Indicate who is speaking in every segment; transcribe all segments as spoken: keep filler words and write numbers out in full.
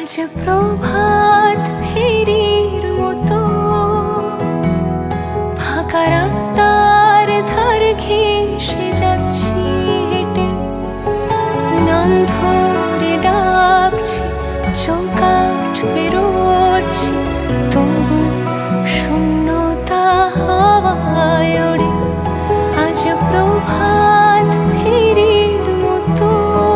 Speaker 1: আজ প্রভাত ফেরির মতো ফাঁকা রাস্তার ধার ঘেঁষে যাচ্ছি হেঁটে, নাম ধরে ডাকছি, চৌকাঠ পেরোচ্ছি, তবু শূন্যতা হাওয়ায় ওড়ে। আজ প্রভাত ফেরির মতো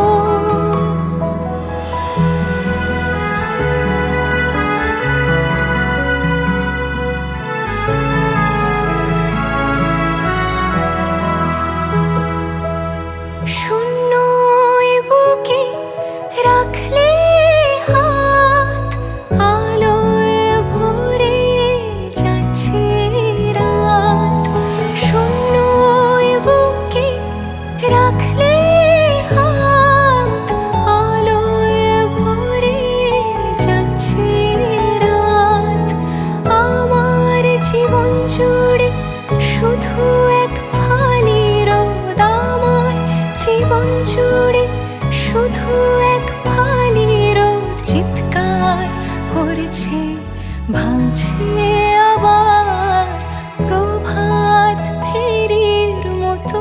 Speaker 1: শূন্য বুকে রাখলে হাত, আলোয় ভরে যাচ্ছে রাত। শূন্য বুকে রাখলে হাত, আলোয় ভরে যাচ্ছে রাত। আমার জীবন জুড়ে শুধু এক ফালি রোদ, আমার জীবন জুড়ে শুধু এক ফালি রোদ। চিৎকার করেছে, ভাঙছে আবার প্রভাত ফেরির মতো।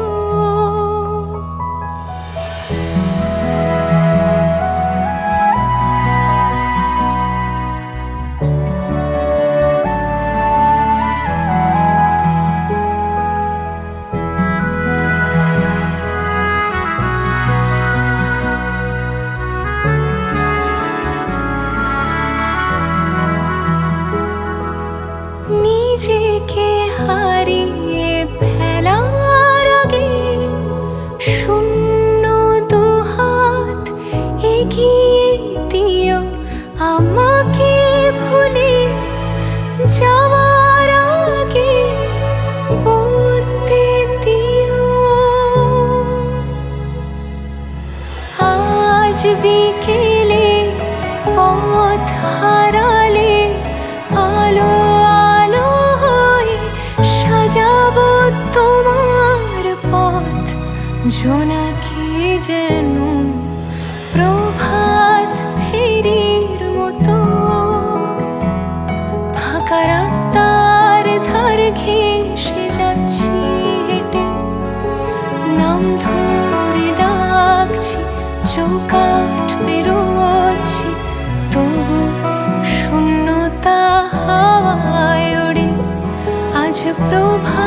Speaker 1: নিজেকে হারিয়ে ফেলার আগে শূন্য দুহাত এগিয়ে দিও, আমাকে ভুলে যাওয়ার আগে বুঝতে দিও। আজ বিকেলে পথ হারালে আলো আলো হয়ে সাজাবো তোমার পথ। জোনাকি যেন প্রভাত ফেরির মতো ফাঁকা রাস্তার ধার ঘেঁষে যাচ্ছি হেঁটে, নাম ধরে ডাকছি, চৌকাঠ পেরোচ্ছি, তবু শূন্যতা হাওয়ায় ওড়ে। আজ প্রভাত